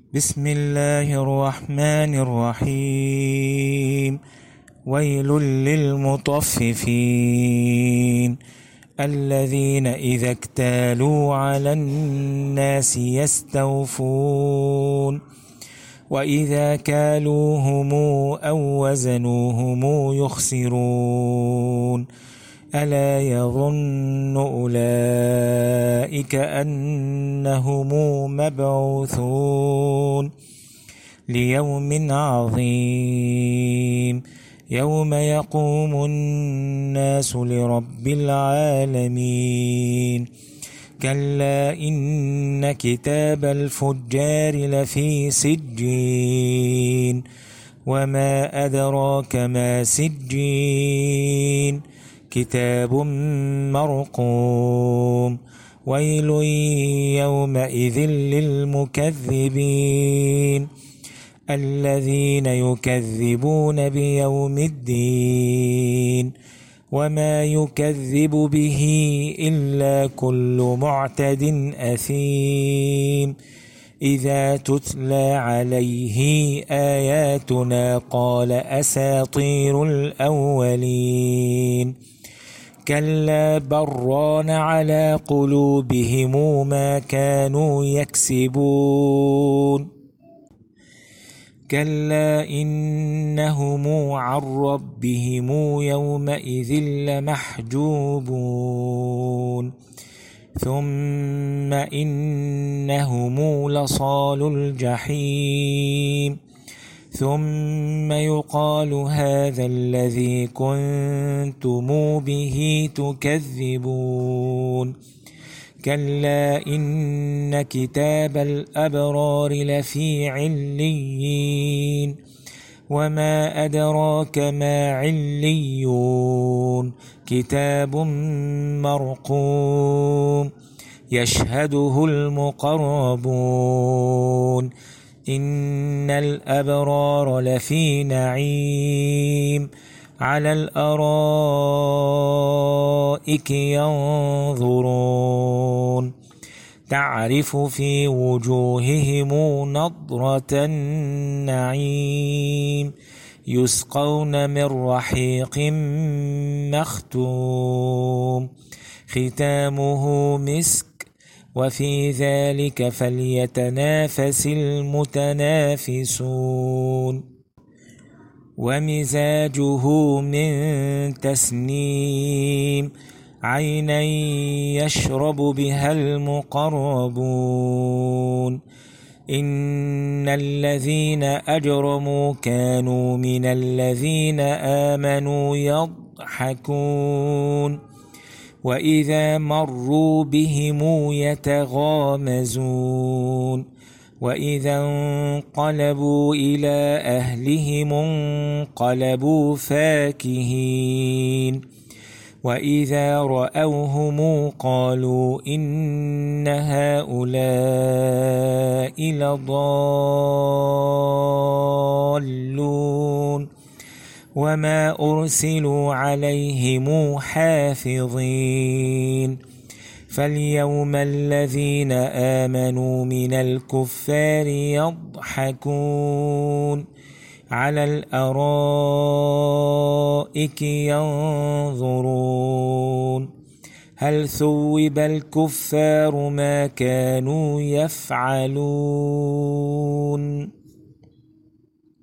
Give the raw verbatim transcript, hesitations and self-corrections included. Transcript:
بسم الله الرحمن الرحيم. ويل للمطففين الذين إذا اكتالوا على الناس يستوفون وإذا كالوهم أو وزنوهم يخسرون ألا يظن أولئك أنهم مبعوثون ليوم عظيم يوم يقوم الناس لرب العالمين. كلا إن كتاب الفجار لفي سجين وما أدراك ما سجين كتاب مرقوم. ويل يومئذ للمكذبين الذين يكذبون بيوم الدين وما يكذب به إلا كل معتد أثيم إذا تتلى عليه آياتنا قال أساطير الأولين. كلا بران على قلوبهم ما كانوا يكسبون. كلا إنهم عن ربهم يومئذ لمحجوبون ثم إنهم لصالو الجحيم ثم يقال هذا الذي كنتم به تكذبون. كلا إن كتاب الأبرار لفي عليين وما أدراك ما عليون كتاب مرقوم يشهده المقربون. إن الأبرار لفي نعيم على الأرائك ينظرون تعرف في وجوههم نضرة النعيم يسقون من رحيق مختوم ختامه مسك وفي ذلك فليتنافس المتنافسون. ومزاجه من تسنيم عينا يشرب بها المقربون. إن الذين أجرموا كانوا من الذين آمنوا يضحكون وإذا مروا بهم يتغامزون وإذا انقلبوا إلى أهلهم انقلبوا فاكهين وإذا رأوهم قالوا إن هؤلاء لضالون وما أرسلوا عليهم حافظين. فاليوم الذين آمنوا من الكفار يضحكون على الأرائك ينظرون هل ثوب الكفار ما كانوا يفعلون.